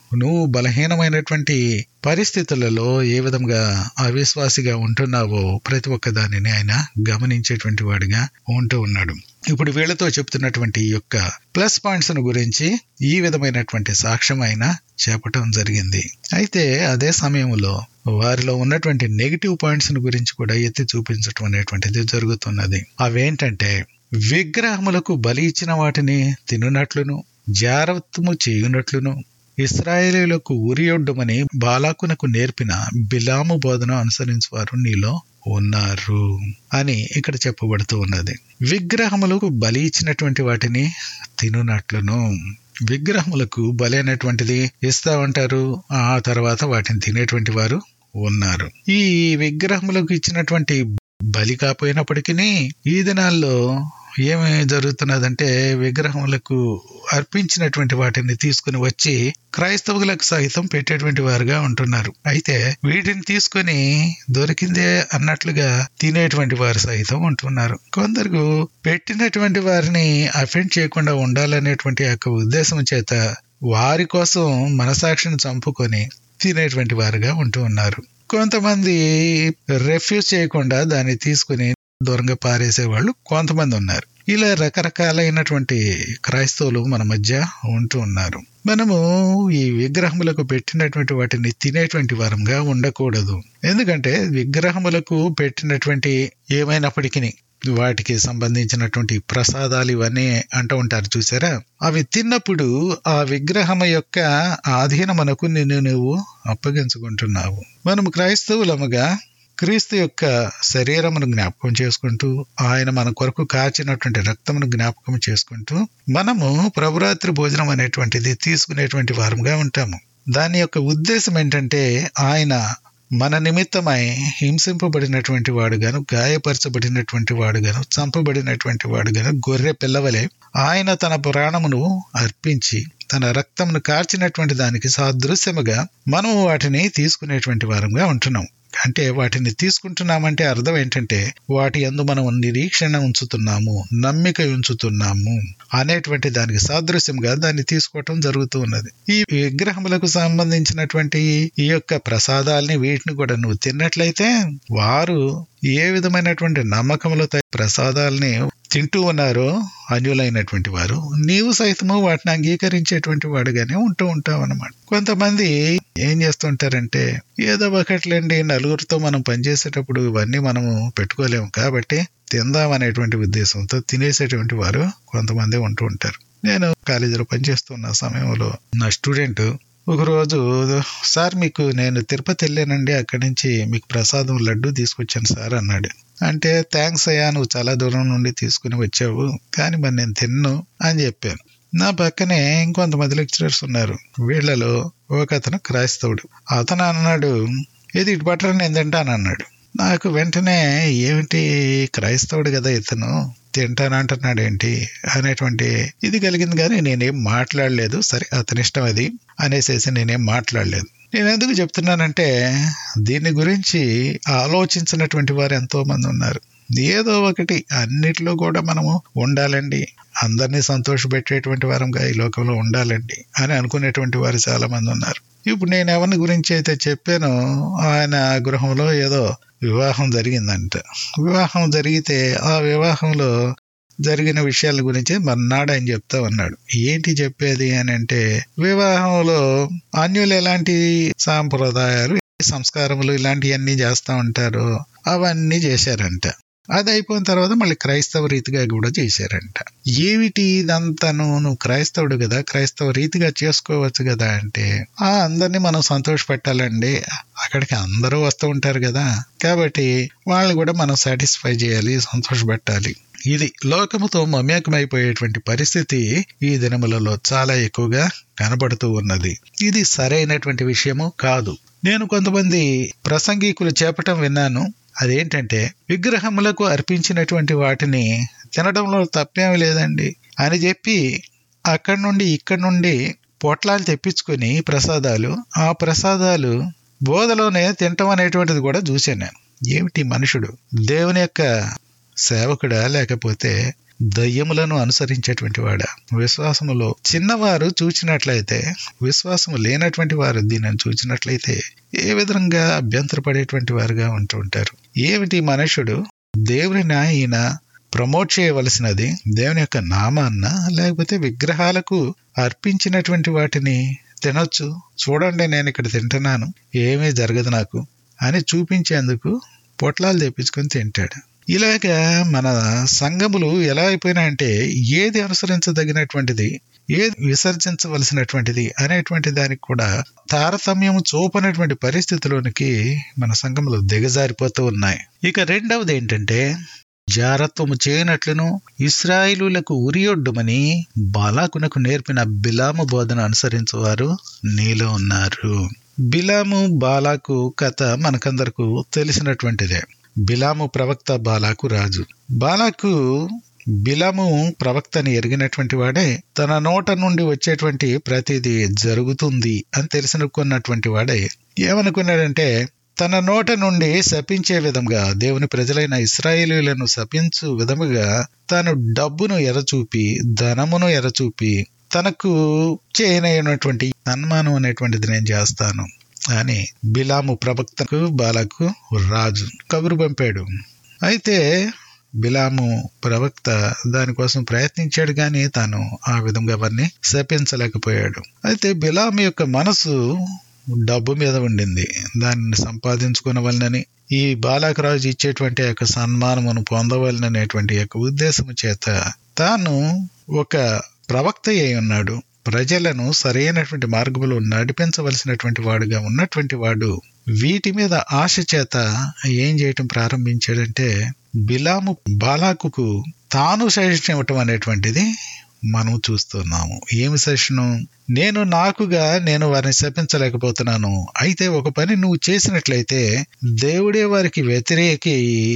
నువ్వు బలహీనమైనటువంటి పరిస్థితులలో ఏ విధంగా అవిశ్వాసిగా ఉంటున్నావో ప్రతి ఒక్క దానిని ఆయన గమనించేటువంటి వాడిగా ఉంటూ ఉన్నాడు. ఇప్పుడు వీళ్ళతో చెప్తున్నటువంటి ఈ యొక్క ప్లస్ పాయింట్స్ గురించి ఈ విధమైనటువంటి సాక్ష్యం ఆయన చెప్పటం జరిగింది. అయితే అదే సమయంలో వారిలో ఉన్నటువంటి నెగిటివ్ పాయింట్స్ గురించి కూడా ఎత్తి చూపించటం అనేటువంటిది జరుగుతున్నది. అవేంటంటే, విగ్రహములకు బలి ఇచ్చిన వాటిని తినునట్లును, జారత్వము చేయునట్లును, ఇశ్రాయేలీయులకు ఉరియొడ్డమని బాలాకునకు నేర్పిన బిలాము బోధన అనుసరించేవారు నీలో ఉన్నారు అని ఇక్కడ చెప్పబడుతూ ఉన్నది. విగ్రహములకు బలి ఇచ్చినటువంటి వాటిని తినునట్లును, విగ్రహములకు బలి అనేటువంటిది ఇస్తా ఉంటారు, ఆ తర్వాత వాటిని తినేటువంటి వారు ఉన్నారు. ఈ విగ్రహములకు ఇచ్చినటువంటి బలి కాపోయినప్పటికీ ఈ దినాల్లో ఏమి జరుగుతున్నదంటే, విగ్రహములకు అర్పించినటువంటి వాటిని తీసుకుని వచ్చి క్రైస్తవులకు సహితం పెట్టేటువంటి వారుగా ఉంటున్నారు. అయితే వీటిని తీసుకుని దొరికిందే అన్నట్లుగా తినేటువంటి వారు సహితం ఉంటున్నారు. కొందరు పెట్టినటువంటి వారిని అఫెండ్ చేయకుండా ఉండాలనేటువంటి యొక్క ఉద్దేశం చేత వారి కోసం మనసాక్షిని చంపుకొని తినేటువంటి వారుగా ఉంటూ ఉన్నారు. కొంతమంది రెఫ్యూజ్ చేయకుండా దాన్ని తీసుకుని దూరంగా పారేసే వాళ్ళు కొంతమంది ఉన్నారు. ఇలా రకరకాలైనటువంటి క్రైస్తవులు మన మధ్య ఉంటూ ఉన్నారు. మనము ఈ విగ్రహములకు పెట్టినటువంటి వాటిని తినేటువంటి వారంగా ఉండకూడదు. ఎందుకంటే విగ్రహములకు పెట్టినటువంటి ఏమైనప్పటికీ వాటికి సంబంధించినటువంటి ప్రసాదాలు ఇవన్నీ అంటూ ఉంటారు చూసారా, అవి తిన్నప్పుడు ఆ విగ్రహం యొక్క ఆధీనమునకు నిన్ను నువ్వు అప్పగించుకుంటున్నావు. మనము క్రైస్తవులముగా క్రీస్తు యొక్క శరీరమును జ్ఞాపకం చేసుకుంటూ, ఆయన మన కొరకు కాచినటువంటి రక్తమును జ్ఞాపకం చేసుకుంటూ మనము ప్రభురాత్రి భోజనం అనేటువంటిది తీసుకునేటువంటి వారంగా ఉంటాము. దాని యొక్క ఉద్దేశం ఏంటంటే, ఆయన మన నిమిత్తమై హింసింపబడినటువంటి వాడుగాను, గాయపరచబడినటువంటి వాడుగాను, చంపబడినటువంటి వాడుగాను గొర్రె పిల్లవలే ఆయన తన ప్రాణమును అర్పించి తన రక్తమును కార్చినటువంటి దానికి సాదృశ్యముగా మనం వాటిని తీసుకునేటువంటి వారంగా ఉంటున్నాం. అంటే వాటిని తీసుకుంటున్నామంటే అర్థం ఏంటంటే, వాటి యందు మనం నిరీక్షణ ఉంచుతున్నాము, నమ్మిక ఉంచుతున్నాము అనేటువంటి దానికి సాదృశ్యంగా దాన్ని తీసుకోవటం జరుగుతూ ఉన్నది. ఈ విగ్రహములకు సంబంధించినటువంటి ఈ యొక్క ప్రసాదాలని వీటిని కూడా నువ్వు తిన్నట్లయితే వారు ఏ విధమైనటువంటి నమ్మకములతో ప్రసాదాలని తింటూ ఉన్నారో అన్యులైనటువంటి వారు, నీవు సైతము వాటిని అంగీకరించేటువంటి వాడుగానే ఉంటూ ఉంటావు అన్నమాట. కొంతమంది ఏం చేస్తుంటారంటే, ఏదో ఒకట్లేండి నలుగురితో మనం పనిచేసేటప్పుడు ఇవన్నీ మనము పెట్టుకోలేము కాబట్టి తిందాం అనేటువంటి ఉద్దేశంతో తినేసేటువంటి వారు కొంతమంది ఉంటూ ఉంటారు. నేను కాలేజీలో పనిచేస్తున్న సమయంలో నా స్టూడెంట్ ఒకరోజు, సార్ మీకు నేను తిరుపతి వెళ్ళానండి, అక్కడి నుంచి మీకు ప్రసాదం లడ్డు తీసుకొచ్చాను సార్ అన్నాడు. అంటే థ్యాంక్స్ అయ్యా, నువ్వు చాలా దూరం నుండి తీసుకుని వచ్చావు, కానీ మరి నేను తిన్ను అని చెప్పాను. నా పక్కనే ఇంకొంతమంది లెక్చరర్స్ ఉన్నారు. వీళ్ళలో ఒక అతను క్రైస్తవుడు. అతను అన్నాడు, ఏది ఇటు పట్టరా నేను తింటాను అన్నాడు. నాకు వెంటనే ఏమిటి క్రైస్తవుడు కదా ఇతను తింటానంటున్నాడు ఏంటి అనేటువంటి ఇది కలిగింది. కానీ నేనేం మాట్లాడలేదు. సరే అతని ఇష్టం అది అనేసేసి నేనేం మాట్లాడలేదు. నేను ఎందుకు చెప్తున్నానంటే, దీని గురించి ఆలోచించినటువంటి వారు ఎంతో మంది ఉన్నారు. ఏదో ఒకటి అన్నిట్లో కూడా మనము ఉండాలండి, అందరినీ సంతోషపెట్టేటువంటి వారంగా ఈ లోకంలో ఉండాలండి అని అనుకునేటువంటి వారు చాలా మంది ఉన్నారు. ఇప్పుడు నేను ఎవరిని గురించి అయితే చెప్పానో, ఆయన గృహంలో ఏదో వివాహం జరిగిందంట. వివాహం జరిగితే ఆ వివాహంలో జరిగిన విషయాల గురించి మర్నాడు ఆయన చెప్తా ఉన్నాడు. ఏంటి చెప్పేది అని అంటే, వివాహంలో అన్యులు ఎలాంటి సాంప్రదాయాలు, సంస్కారములు ఇలాంటివన్నీ చేస్తూ ఉంటారు, అవన్నీ చేశారంట. అది అయిపోయిన తర్వాత మళ్ళీ క్రైస్తవ రీతిగా కూడా చేశారంట. ఏమిటి ఇదంతాను, నువ్వు క్రైస్తవుడు కదా, క్రైస్తవ రీతిగా చేసుకోవచ్చు కదా అంటే, అందరినీ మనం సంతోష పెట్టాలండి, అక్కడికి అందరూ వస్తూ ఉంటారు కదా, కాబట్టి వాళ్ళు కూడా మనం సాటిస్ఫై చేయాలి, సంతోష పెట్టాలి. ఇది లోకముతో మమేకమైపోయేటువంటి పరిస్థితి ఈ దినములలో చాలా ఎక్కువగా కనబడుతూ ఉన్నది. ఇది సరైనటువంటి విషయము కాదు. నేను కొంతమంది ప్రసంగికులు చెప్పటం విన్నాను. అదేంటంటే, విగ్రహములకు అర్పించినటువంటి వాటిని తినడంలో తప్పేమీ లేదండి అని చెప్పి అక్కడి నుండి ఇక్కడి నుండి పొట్లాలు తెప్పించుకొని ప్రసాదాలు, ఆ ప్రసాదాలు బోధలోనే తినటం అనేటువంటిది కూడా చూశాను నేను. ఏమిటి మనుషుడు దేవుని యొక్క సేవకుడా లేకపోతే దయ్యములను అనుసరించేటువంటి వాడా? విశ్వాసములో చిన్నవారు చూచినట్లయితే, విశ్వాసము లేనటువంటి వారు దీనిని చూచినట్లయితే ఏ విధంగా అభ్యంతరపడేటువంటి వారుగా ఉంటుంటారు. ఏమిటి మనుషుడు దేవుని ఈయన ప్రమోట్ చేయవలసినది దేవుని యొక్క నామాన్న, లేకపోతే విగ్రహాలకు అర్పించినటువంటి వాటిని తినొచ్చు, చూడండి నేను ఇక్కడ తింటున్నాను, ఏమీ జరగదు నాకు అని చూపించేందుకు పొట్లాలు తెప్పించుకొని తింటాడు. ఇలాగా మన సంఘములు ఎలా అయిపోయినాయంటే ఏది అనుసరించదగినటువంటిది, ఏది విసర్జించవలసినటువంటిది అనేటువంటి దానికి కూడా తారతమ్యం చూపనటువంటి పరిస్థితిలోనికి మన సంఘములు దిగజారిపోతూ ఉన్నాయి. ఇక రెండవది ఏంటంటే, జారత్వము చేయనట్లును ఇశ్రాయేలులకు ఉరియొడ్డుమని బాలాకునకు నేర్పిన బిలాము బోధన అనుసరించేవారు నీలో ఉన్నారు. బిలాము బాలాకు కథ మనకందరకు తెలిసినటువంటిదే. బిలాము ప్రవక్త, బాలాకు రాజు. బాలాకు బిలాము ప్రవక్తని ఎరిగినటువంటి వాడే, తన నోట నుండి వచ్చేటువంటి ప్రతిదీ జరుగుతుంది అని తెలిసినటువంటి వాడే ఏమనుకున్నాడంటే, తన నోట నుండి శపించే విధంగా, దేవుని ప్రజలైన ఇశ్రాయేలీయులను శపించు విధముగా తాను డబ్బును ఎరచూపి, ధనమును ఎరచూపి, తనకు చేయనటువంటి సన్మానం అనేటువంటిది నేను చేస్తాను అని బిలాము ప్రవక్తకు బాలాకు రాజు కబురు పంపాడు. అయితే బిలాము ప్రవక్త దానికోసం ప్రయత్నించాడు, కానీ తాను ఆ విధంగా వారిని శపించలేకపోయాడు. అయితే బిలాము యొక్క మనసు డబ్బు మీద ఉండింది. దానిని సంపాదించుకునవలనని, ఈ బాలాకు రాజు ఇచ్చేటువంటి యొక్క సన్మానమును పొందవలననేటువంటి యొక్క ఉద్దేశము చేత తాను ఒక ప్రవక్త అయి ఉన్నాడు. ప్రజలను సరైనటువంటి మార్గంలో నడిపించవలసినటువంటి వాడుగా ఉన్నటువంటి వాడు వీటి మీద ఆశ చేత ఏం చేయటం ప్రారంభించాడంటే, బిలాము బాలాకుకు తాను సజెషన్ ఇవ్వటం అనేటువంటిది మనం చూస్తున్నాము. ఏమి సజెషను? నేను వారిని శపించలేకపోతున్నాను, అయితే ఒక పని నువ్వు చేసినట్లయితే దేవుడే వారికి వ్యతిరేకి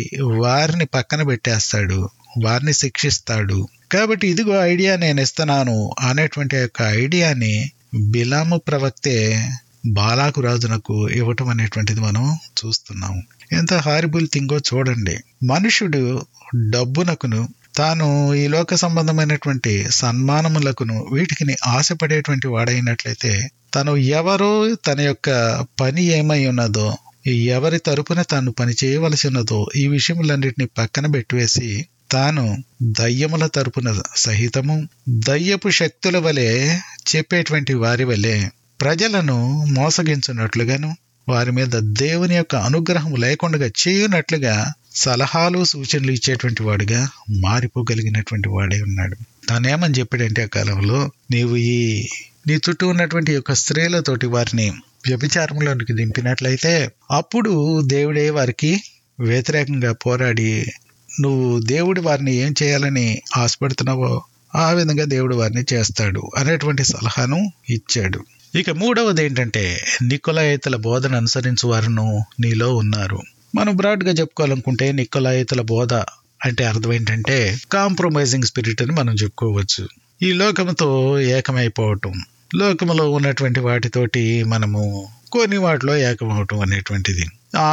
వారిని పక్కన పెట్టేస్తాడు, వారిని శిక్షిస్తాడు, కాబట్టి ఇదిగో ఐడియా నేను ఇస్తున్నాను అనేటువంటి యొక్క ఐడియాని బిలాము ప్రవక్తే బాలాకు రాజునకు ఇవ్వటం అనేటువంటిది మనం చూస్తున్నాము. ఎంత హారిబుల్ థింగో చూడండి. మనుషుడు డబ్బునకును, తాను ఈ లోక సంబంధమైనటువంటి సన్మానములకును వీటికి ఆశపడేటువంటి వాడైనట్లయితే, తను ఎవరో, తన యొక్క పని ఏమై ఉన్నదో, ఎవరి తరపున తాను పని చేయవలసి ఉన్నదో ఈ విషయములన్నిటిని పక్కన పెట్టివేసి, తాను దయ్యముల తరపున సహితము దయ్యపు శక్తుల వలె చెప్పేటువంటి వారి వలె ప్రజలను మోసగించున్నట్లుగాను, వారి మీద దేవుని యొక్క అనుగ్రహం లేకుండా చేయునట్లుగా సలహాలు సూచనలు ఇచ్చేటువంటి వాడుగా మారిపోగలిగినటువంటి వాడే ఉన్నాడు. తానేమని చెప్పాడంటే, ఆ కాలంలో నీవు నీ చుట్టూ ఉన్నటువంటి యొక్క స్త్రీలతోటి వారిని వ్యభిచారంలోనికి దింపినట్లయితే అప్పుడు దేవుడే వారికి వ్యతిరేకంగా పోరాడి, నువ్వు దేవుడు వారిని ఏం చేయాలని ఆశపడుతున్నావో ఆ విధంగా దేవుడు వారిని చేస్తాడు అనేటువంటి సలహాను ఇచ్చాడు. ఇక మూడవది ఏంటంటే, నికొలాయితుల బోధన అనుసరించు వారును నీలో ఉన్నారు. మనం బ్రాడ్గా చెప్పుకోవాలనుకుంటే నికొలాయితుల బోధ అంటే అర్థం ఏంటంటే కాంప్రమైజింగ్ స్పిరిట్ అని మనం చెప్పుకోవచ్చు. ఈ లోకంతో ఏకమైపోవటం, లోకములో ఉన్నటువంటి వాటితోటి మనము కొన్ని వాటిలో ఏకమవటం అనేటువంటిది.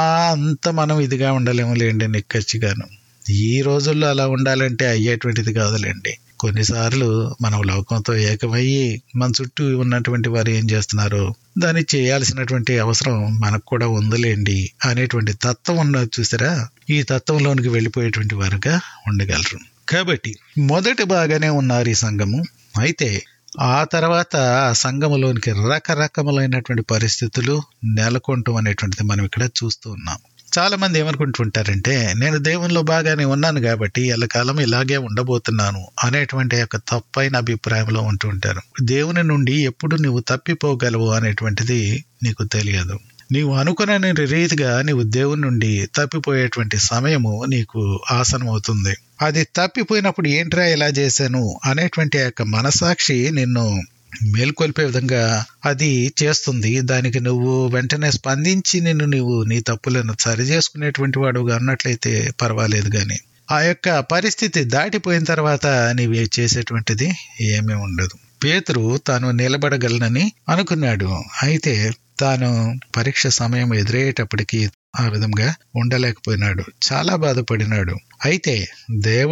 అంత మనం ఇదిగా ఉండలేము లేండి, నిక్కచ్చిగాను. ఈ రోజుల్లో అలా ఉండాలంటే అయ్యేటువంటిది కాదులేండి. కొన్నిసార్లు మనం లోకంతో ఏకమయ్యి మన చుట్టూ ఉన్నటువంటి వారు ఏం చేస్తున్నారో దాన్ని చేయాల్సినటువంటి అవసరం మనకు కూడా ఉందిలేండి అనేటువంటి తత్వం ఉన్నది చూసారా, ఈ తత్వంలోనికి వెళ్ళిపోయేటువంటి వారుగా ఉండగలరు. కాబట్టి మొదటి బాగానే ఉన్నారు ఈ సంఘము. అయితే ఆ తర్వాత ఆ సంఘములోనికి రకరకములైనటువంటి పరిస్థితులు నెలకొంటం అనేటువంటిది మనం ఇక్కడ చూస్తూ ఉన్నాం. చాలా మంది ఏమనుకుంటుంటారంటే, నేను దేవునిలో బాగానే ఉన్నాను కాబట్టి ఎల్లకాలం ఇలాగే ఉండబోతున్నాను అనేటువంటి యొక్క తప్పైన అభిప్రాయంలో ఉంటుంటారు. దేవుని నుండి ఎప్పుడు నువ్వు తప్పిపోగలవు అనేటువంటిది నీకు తెలియదు. నీవు అనుకునే రీతిగా నీవు దేవుని నుండి తప్పిపోయేటువంటి సమయము నీకు ఆసనమవుతుంది. అది తప్పిపోయినప్పుడు ఏంట్రా ఇలా చేశాను అనేటువంటి యొక్క మనసాక్షి నిన్ను మేల్కొల్పే విధంగా అది చేస్తుంది. దానికి నువ్వు వెంటనే స్పందించి నువ్వు నీ తప్పులను సరి చేసుకునేటువంటి వాడుగా ఉన్నట్లయితే పర్వాలేదు, కానీ ఆ యొక్క పరిస్థితి దాటిపోయిన తర్వాత నీవు చేసేటువంటిది ఏమీ ఉండదు. పేతురు తాను నిలబడగలనని అనుకున్నాడు. అయితే తాను పరీక్ష సమయం ఎదురయ్యేటప్పటికి ఆ విధంగా ఉండలేకపోయినాడు, చాలా బాధపడినాడు. అయితే దేవుడు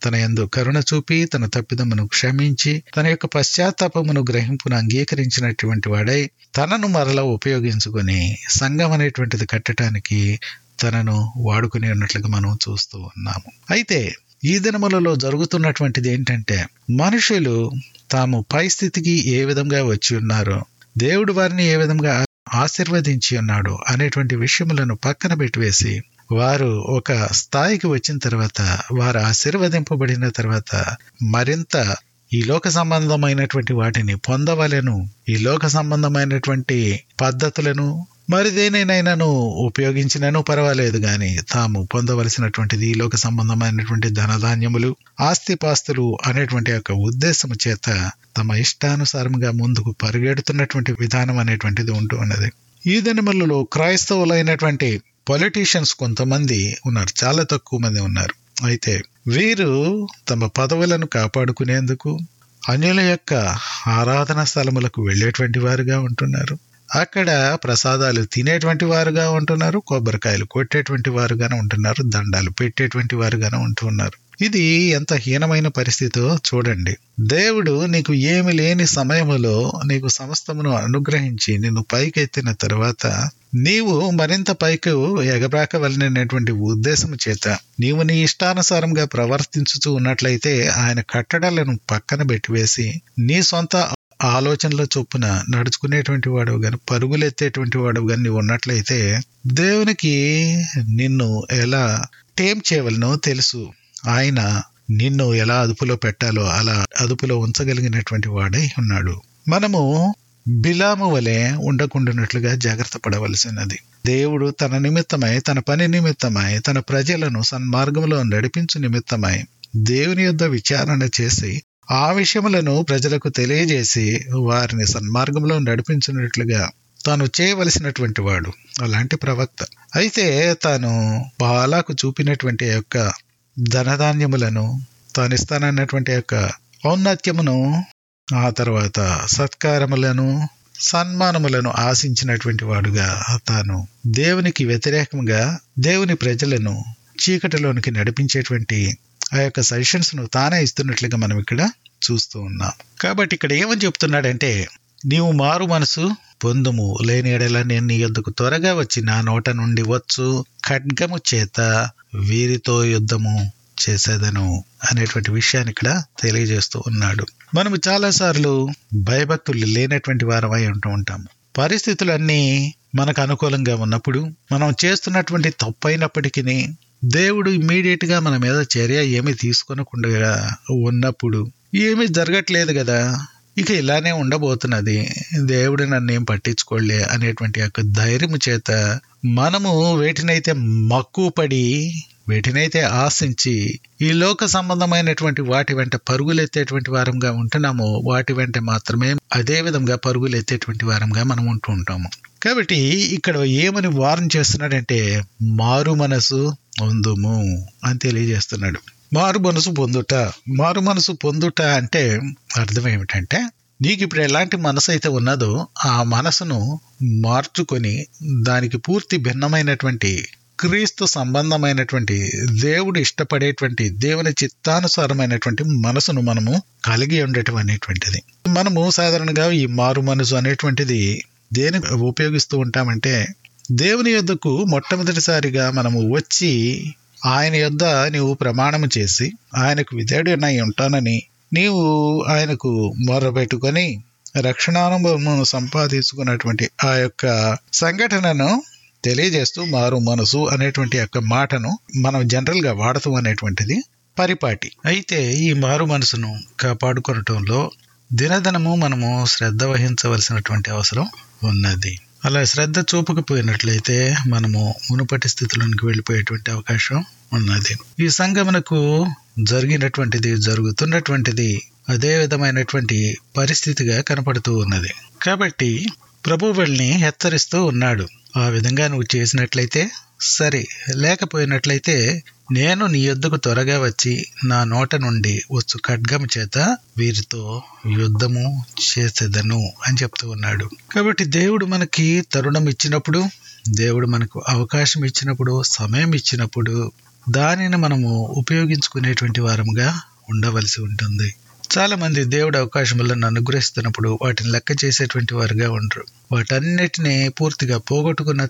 తన యందు కరుణ చూపి తన తప్పిదమును క్షమించి తన యొక్క పశ్చాత్తాపమును గ్రహింపును అంగీకరించినటువంటి వాడై తనను మరలా ఉపయోగించుకొని సంఘం అనేటువంటిది కట్టడానికి తనను వాడుకుని ఉన్నట్లుగా మనం చూస్తూ ఉన్నాము. అయితే ఈ దినములలో జరుగుతున్నటువంటిది ఏంటంటే, మనుషులు తాము పై స్థితికి ఏ విధంగా వచ్చి ఉన్నారో, దేవుడు వారిని ఏ విధంగా ఆశీర్వదించి ఉన్నాడు అనేటువంటి విషయములను పక్కన పెట్టివేసి, వారు ఒక స్థాయికి వచ్చిన తర్వాత, వారు ఆశీర్వదింపబడిన తర్వాత మరింత ఈ లోక సంబంధమైనటువంటి వాటిని పొందవలెను, ఈ లోక సంబంధమైనటువంటి పద్ధతులను మరి దేనినైనాను ఉపయోగించినను పర్వాలేదు గాని తాము పొందవలసినటువంటిది ఈ లోక సంబంధమైనటువంటి ధనధాన్యములు, ఆస్తిపాస్తులు అనేటువంటి యొక్క ఉద్దేశము చేత తమ ఇష్టానుసారంగా ముందుకు పరిగెడుతున్నటువంటి విధానం అనేటువంటిది ఉంటూ ఉన్నది. ఈ దినములలో క్రైస్తవులైనటువంటి పొలిటీషియన్స్ కొంతమంది ఉన్నారు, చాలా తక్కువ మంది ఉన్నారు. అయితే వీరు తమ పదవులను కాపాడుకునేందుకు అన్యుల యొక్క ఆరాధన స్థలములకు వెళ్ళేటువంటి వారుగా ఉంటున్నారు. అక్కడ ప్రసాదాలు తినేటువంటి వారుగా ఉంటున్నారు, కొబ్బరికాయలు కొట్టేటువంటి వారుగానే ఉంటున్నారు, దండాలు పెట్టేటువంటి వారుగానే ఉంటున్నారు. ఇది ఎంత హీనమైన పరిస్థితో చూడండి. దేవుడు నీకు ఏమి లేని సమయములో నీకు సమస్తమును అనుగ్రహించి నిన్ను పైకెత్తిన తర్వాత నీవు మరింత పైకి ఎగబ్రాకవలనటువంటి ఉద్దేశము చేత నీవు నీ ఇష్టానుసారంగా ప్రవర్తించుతూ ఉన్నట్లయితే ఆయన కట్టడాలను పక్కన పెట్టివేసి నీ సొంత ఆలోచనల చొప్పున నడుచుకునేటువంటి వాడు గాని, పరుగులెత్తేటువంటి వాడు గాని నీవు ఉన్నట్లయితే దేవునికి నిన్ను ఎలా టేమ్ చేయవలనో తెలుసు. ఆయన నిన్ను ఎలా అదుపులో పెట్టాలో అలా అదుపులో ఉంచగలిగినటువంటి వాడై ఉన్నాడు. మనము బిలాము వలె ఉండకుండానట్లుగా జాగ్రత్త పడవలసినది. దేవుడు తన నిమిత్తమై, తన పని నిమిత్తమై, తన ప్రజలను సన్మార్గంలో నడిపించు నిమిత్తమై దేవుని యొద్ద విచారణ చేసి ఆ విషయములను ప్రజలకు తెలియజేసి వారిని సన్మార్గంలో నడిపించినట్లుగా తాను చేయవలసినటువంటి వాడు అలాంటి ప్రవక్త. అయితే తాను బాలాకు చూపినటువంటి యొక్క ధనధాన్యములను, తాను ఇస్తానన్నటువంటి యొక్క ఔన్నత్యమును, ఆ తర్వాత సత్కారములను, సన్మానములను ఆశించినటువంటి వాడుగా తాను దేవునికి వ్యతిరేకంగా దేవుని ప్రజలను చీకటిలోనికి నడిపించేటువంటి ఆ యొక్క సజెషన్స్ ను తానే ఇస్తున్నట్లుగా మనం ఇక్కడ చూస్తూ ఉన్నాం. కాబట్టి ఇక్కడ ఏమని చెప్తున్నాడంటే, నీవు మారు మనసు పొందుము, లేని ఎడల నేను నీ యొద్దకు త్వరగా వచ్చి నా నోట నుండి వచ్చు ఖడ్గము చేత వీరితో యుద్ధము చేసేదను అనేటువంటి విషయాన్ని ఇక్కడ తెలియజేస్తూ ఉన్నాడు. మనము చాలాసార్లు భయభక్తులు లేనటువంటి వారమై ఉంటూ ఉంటాము. పరిస్థితులన్నీ మనకు అనుకూలంగా ఉన్నప్పుడు, మనం చేస్తున్నటువంటి తప్పైనప్పటికీ దేవుడు ఇమ్మీడియట్ గా మన మీద చర్య ఏమీ తీసుకొనకుండా ఉన్నప్పుడు, ఏమీ జరగట్లేదు కదా, ఇక ఇలానే ఉండబోతున్నది, దేవుడు నన్నేం పట్టించుకోలే అనేటువంటి యొక్క ధైర్యము చేత మనము వేటినైతే మక్కువ పడి, వేటినైతే ఆశించి ఈ లోక సంబంధమైనటువంటి వాటి వెంట పరుగులెత్తేటువంటి వారంగా ఉంటున్నామో వాటి వెంట మాత్రమే అదే విధంగా పరుగులెత్తేటువంటి వారంగా మనం ఉంటూ ఉంటాము. కాబట్టి ఇక్కడ ఏమని వార్న్ చేస్తున్నాడంటే, మారు మనసు పొందుము అని తెలియజేస్తున్నాడు. మారు మనసు పొందుట అంటే అర్థం ఏమిటంటే, నీకు ఇప్పుడు ఎలాంటి మనసు అయితే ఉన్నదో ఆ మనసును మార్చుకొని దానికి పూర్తి భిన్నమైనటువంటి క్రీస్తు సంబంధమైనటువంటి, దేవుడు ఇష్టపడేటువంటి, దేవుని చిత్తానుసారమైనటువంటి మనసును మనము కలిగి ఉండటం అనేటువంటిది. మనము సాధారణంగా ఈ మారు మనసు అనేటువంటిది దేనికి ఉపయోగిస్తూ ఉంటామంటే, దేవుని యొద్దకు మొట్టమొదటిసారిగా మనము వచ్చి ఆయన యొద్ద నీవు ప్రమాణము చేసి ఆయనకు విధేయుడనై ఉంటానని నీవు ఆయనకు మొర్రపెట్టుకొని రక్షణానుభవమును సంపాదించుకున్నటువంటి ఆ యొక్క సంఘటనను తెలియజేస్తూ మారు మనసు అనేటువంటి యొక్క మాటను మనం జనరల్ గా వాడతాం అనేటువంటిది పరిపాటి. అయితే ఈ మారు మనసును కాపాడుకోవటంలో దినదినము మనము శ్రద్ధ వహించవలసినటువంటి అవసరం ఉన్నది. అలా శ్రద్ధ చూపకపోయినట్లయితే మనము మునుపటి స్థితిలోనికి వెళ్ళిపోయేటువంటి అవకాశం ఉన్నది. ఈ సంగమనకు జరుగుతున్నటువంటిది అదే విధమైనటువంటి పరిస్థితిగా కనపడుతూ ఉన్నది. కాబట్టి ప్రభువు వీళ్ళని హెచ్చరిస్తూ ఉన్నాడు, ఆ విధంగా నువ్వు చేసినట్లయితే సరే, లేకపోయినట్లయితే నేను నీ యొద్దకు త్వరగా వచ్చి నా నోట నుండి వచ్చు ఖడ్గము చేత వీరితో యుద్ధము చేసేదను అని చెప్తూ ఉన్నాడు. కాబట్టి దేవుడు మనకి తరుణం ఇచ్చినప్పుడు, దేవుడు మనకు అవకాశం ఇచ్చినప్పుడు, సమయం ఇచ్చినప్పుడు దానిని మనము ఉపయోగించుకునేటువంటి వారముగా ఉండవలసి ఉంటుంది. చాలా మంది దేవుడు అవకాశములను అనుగ్రహిస్తున్నప్పుడు వాటిని లెక్క చేసేటువంటి వారుగా ఉండరు. వాటన్నిటిని పూర్తిగా పోగొట్టుకున్న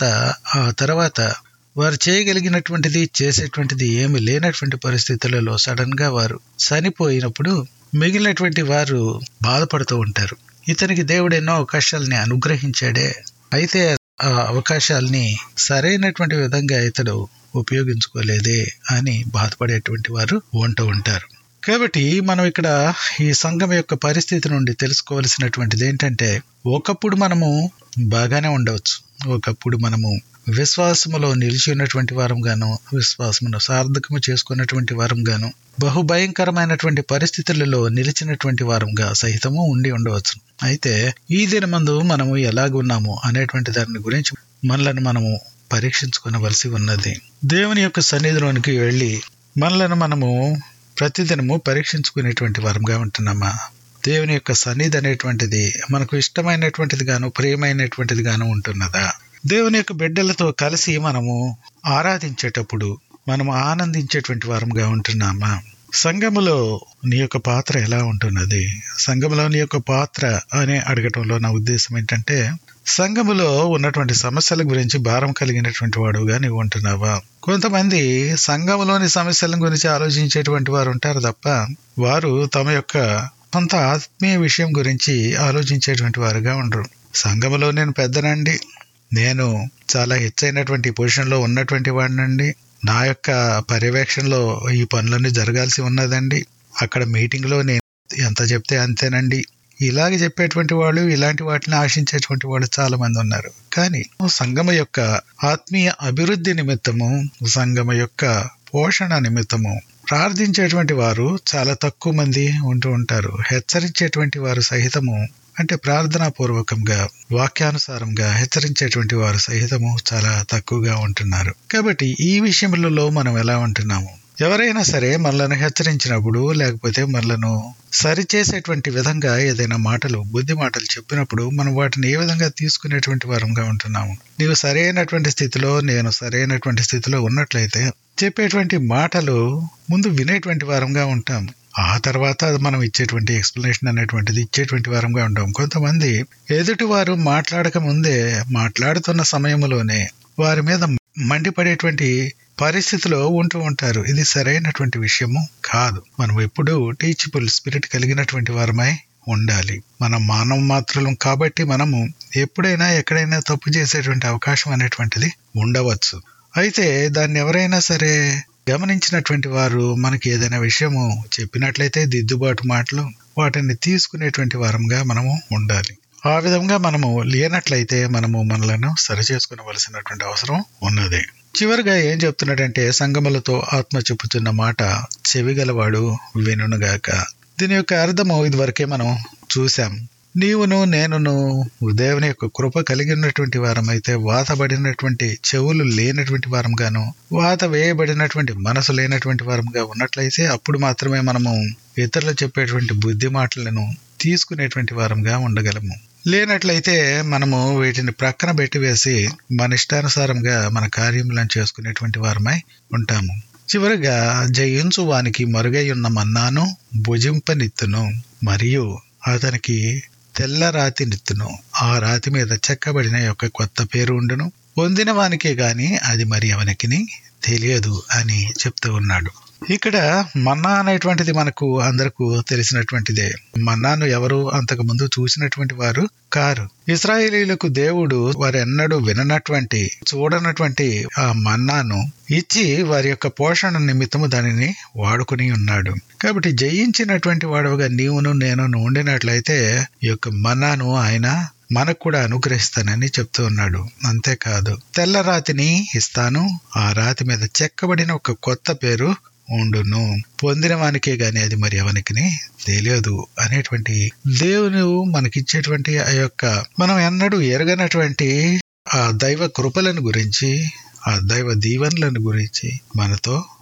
ఆ తర్వాత వారు చేయగలిగినటువంటిది, చేసేటువంటిది ఏమి లేనటువంటి పరిస్థితులలో సడన్ గా వారు చనిపోయినప్పుడు మిగిలినటువంటి వారు బాధపడుతూ ఉంటారు. ఇతనికి దేవుడు ఎన్నో అవకాశాలని అనుగ్రహించాడే, అయితే ఆ అవకాశాలని సరైనటువంటి విధంగా ఇతడు ఉపయోగించుకోలేదే అని బాధపడేటువంటి వారు ఉంటూ ఉంటారు. కాబట్టి మనం ఇక్కడ ఈ సంఘం యొక్క పరిస్థితి నుండి తెలుసుకోవలసినటువంటిది ఏంటంటే, ఒకప్పుడు మనము బాగానే ఉండవచ్చు, ఒకప్పుడు మనము విశ్వాసములో నిలిచి ఉన్నటువంటి వారం గాను, విశ్వాసమును సార్థకము చేసుకున్నటువంటి వారం గాను, బహుభయంకరమైనటువంటి పరిస్థితులలో నిలిచినటువంటి వారంగా సహితము ఉండి ఉండవచ్చు. అయితే ఈ దినమందు మనము ఎలాగున్నాము అనేటువంటి దాని గురించి మనలను మనము పరీక్షించుకోవలసి ఉన్నది. దేవుని యొక్క సన్నిధిలోనికి వెళ్ళి మనలను మనము ప్రతిదినము పరీక్షించుకునేటువంటి వారంగా ఉంటున్నామా? దేవుని యొక్క సన్నిధి అనేటువంటిది మనకు ఇష్టమైనటువంటిది గాను, ప్రియమైనటువంటిది గాను ఉంటున్నదా? దేవుని యొక్క బిడ్డలతో కలిసి మనము ఆరాధించేటప్పుడు మనము ఆనందించేటువంటి వారంగా ఉంటున్నామా? సంఘములో నీ యొక్క పాత్ర ఎలా ఉంటున్నది? సంఘములో నీ యొక్క పాత్ర అని అడగటంలో నా ఉద్దేశం ఏంటంటే, సంఘములో ఉన్నటువంటి సమస్యల గురించి భారం కలిగినటువంటి వాడుగా నీవు ఉంటున్నావా? కొంతమంది సంఘములోని సమస్యల గురించి ఆలోచించేటువంటి వారు ఉంటారు తప్ప వారు తమ యొక్క సొంత ఆత్మీయ విషయం గురించి ఆలోచించేటువంటి వారుగా ఉండరు. సంఘములో నేను పెద్దనండి, నేను చాలా హెచ్చైనటువంటి పొజిషన్లో ఉన్నటువంటి వాడినండి, నా యొక్క పర్యవేక్షణలో ఈ పనులన్నీ జరగాల్సి ఉన్నదండి, అక్కడ మీటింగ్లో నేను ఎంత చెప్తే అంతేనండి, ఇలాగ చెప్పేటువంటి వాళ్ళు, ఇలాంటి వాటిని ఆశించేటువంటి వాళ్ళు చాలా మంది ఉన్నారు. కానీ సంఘము యొక్క ఆత్మీయ అభివృద్ధి నిమిత్తము, సంఘము యొక్క పోషణ నిమిత్తము ప్రార్థించేటువంటి వారు చాలా తక్కువ మంది ఉంటూ ఉంటారు. హెచ్చరించేటువంటి వారు సహితము, అంటే ప్రార్థనా పూర్వకంగా వాక్యానుసారంగా హెచ్చరించేటువంటి వారు సహితము చాలా తక్కువగా ఉంటున్నారు. కాబట్టి ఈ విషయములలో మనం ఎలా ఉంటున్నాము? ఎవరైనా సరే మనలను హెచ్చరించినప్పుడు, లేకపోతే మనలను సరిచేసేటువంటి విధంగా ఏదైనా మాటలు, బుద్ధి మాటలు చెప్పినప్పుడు మనం వాటిని ఏ విధంగా తీసుకునేటువంటి వారంగా ఉంటున్నాము? నీవు సరైనటువంటి స్థితిలో, నేను సరైనటువంటి స్థితిలో ఉన్నట్లయితే చెప్పేటువంటి మాటలు ముందు వినేటువంటి వారంగా ఉంటాం. ఆ తర్వాత మనం ఇచ్చేటువంటి ఎక్స్ప్లెనేషన్ అనేటువంటిది ఇచ్చేటువంటి వారంగా ఉంటాం. కొంతమంది ఎదుటి వారు మాట్లాడక ముందే, మాట్లాడుతున్న సమయంలోనే వారి మీద మండిపడేటువంటి పరిస్థితిలో ఉంటూ ఉంటారు. ఇది సరైనటువంటి విషయము కాదు. మనం ఎప్పుడూ టీచబుల్ స్పిరిట్ కలిగినటువంటి వారమై ఉండాలి. మనం మానవ మాత్రులం కాబట్టి మనము ఎప్పుడైనా ఎక్కడైనా తప్పు చేసేటువంటి అవకాశం అనేటువంటిది ఉండవచ్చు. అయితే దాన్ని ఎవరైనా సరే గమనించినటువంటి వారు మనకి ఏదైనా విషయము చెప్పినట్లయితే దిద్దుబాటు మాటలు, వాటిని తీసుకునేటువంటి వారంగా మనము ఉండాలి. ఆ విధంగా మనము లేనట్లయితే మనము మనలను సరిచేసుకునవలసినటువంటి అవసరం ఉన్నది. చివరిగా ఏం చెప్తున్నాడంటే, సంగములతో ఆత్మ చెప్పుతున్న మాట చెవిగలవాడు వినుగాక. దీని యొక్క అర్థము ఇదివరకే మనం చూసాం. నీవును నేనును దేవుని యొక్క కృప కలిగి ఉన్నటువంటి వారమైతే, వాతబడినటువంటి చెవులు లేనటువంటి వారంగాను, వాత వేయబడినటువంటి మనసు లేనటువంటి వారంగా ఉన్నట్లయితే అప్పుడు మాత్రమే మనము ఇతరులు చెప్పేటువంటి బుద్ధి మాటలను తీసుకునేటువంటి వారంగా ఉండగలము. లేనట్లయితే మనము వీటిని ప్రక్కన పెట్టి వేసి మన ఇష్టానుసారంగా మన కార్యములను చేసుకునేటువంటి వారమై ఉంటాము. చివరిగా, జయించు వానికి మరుగై ఉన్న మన్నాను భుజింపనిత్తును, మరియు అతనికి తెల్ల రాతి నిత్తును, ఆ రాతి మీద చెక్కబడిన యొక్క కొత్త పేరు ఉండును, పొందిన వానికే గాని అది మరి ఎవనికి తెలియదు అని చెప్తూ ఉన్నాడు. ఇక్కడ మన్నా అనేటువంటిది మనకు అందరకు తెలిసినటువంటిదే. మన్నాను ఎవరు అంతకు ముందు చూసినటువంటి వారు కారు. ఇశ్రాయేలీయులకు దేవుడు వారెన్నడూ విననటువంటి, చూడనటువంటి ఆ మన్నాను ఇచ్చి వారి యొక్క పోషణ నిమిత్తము దానిని వాడుకుని ఉన్నాడు. కాబట్టి జయించినటువంటి వాడుగా నీవును నేను ఉండినట్లయితే ఈ యొక్క మన్నాను ఆయన మనకు కూడా అనుగ్రహిస్తానని చెప్తూ ఉన్నాడు. అంతేకాదు, తెల్ల రాతిని ఇస్తాను, ఆ రాతి మీద చెక్కబడిన ఒక కొత్త పేరు ఉండును, పొందిన వానికే గాని అది మరి ఎవనికి తెలియదు అనేటువంటి దేవుని మనకిచ్చేటువంటి ఆ యొక్క మనం ఎన్నడూ ఎరగనటువంటి ఆ దైవ కృపలను గురించి, ఆ దైవ దీవెనలను గురించి మనతో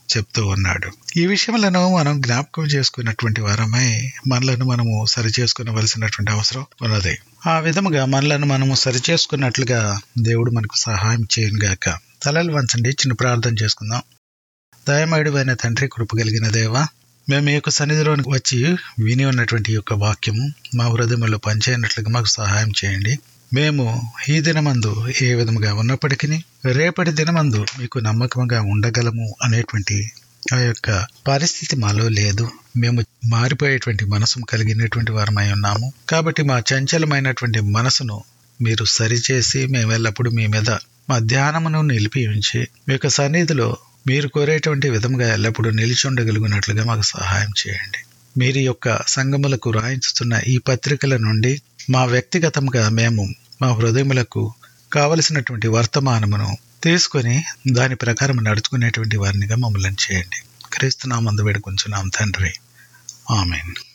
చెప్తూ ఉన్నాడు. ఈ విషయములను మనం జ్ఞాపకం చేసుకున్నటువంటి వారమై మనలను మనము సరి చేసుకునవలసినటువంటి అవసరం ఉన్నది. ఆ విధముగా మనలను మనము సరి చేసుకున్నట్లుగా దేవుడు మనకు సహాయం చేయను గాక. తలలు వంచండి, చిన్న ప్రార్థన చేసుకుందాం. దయమయుడైన తండ్రి, కృప కలిగిన దేవా, మేము ఈ యొక్క సన్నిధిలోనికి వచ్చి విని ఉన్నటువంటి యొక్క వాక్యము మా హృదయంలో పనిచేయనట్లుగా మాకు సహాయం చేయండి. మేము ఈ దినమందు ఏ విధముగా ఉన్నప్పటికీ రేపటి దినమందు మీకు నమ్మకంగా ఉండగలము అనేటువంటి ఆ యొక్క పరిస్థితి మాలో లేదు. మేము మారిపోయేటువంటి మనసు కలిగినటువంటి వారమై ఉన్నాము. కాబట్టి మా చంచలమైనటువంటి మనసును మీరు సరిచేసి మేము ఎల్లప్పుడూ మీ మీద మా ధ్యానమును నిలిపి ఉంచి మీ యొక్క సన్నిధిలో మీరు కోరేటువంటి విధముగా ఎల్లప్పుడూ నిలిచి ఉండగలిగినట్లుగా మాకు సహాయం చేయండి. మీరు యొక్క సంఘములకు రాయించుతున్న ఈ పత్రికల నుండి మా వ్యక్తిగతంగా మేము మా హృదయములకు కావలసినటువంటి వర్తమానమును తీసుకొని దాని ప్రకారం నడుచుకునేటువంటి వారినిగా మమ్మల్ని చేయండి. క్రీస్తు నామమున వేడుకొంచున్నాం తండ్రి, ఆమేన్.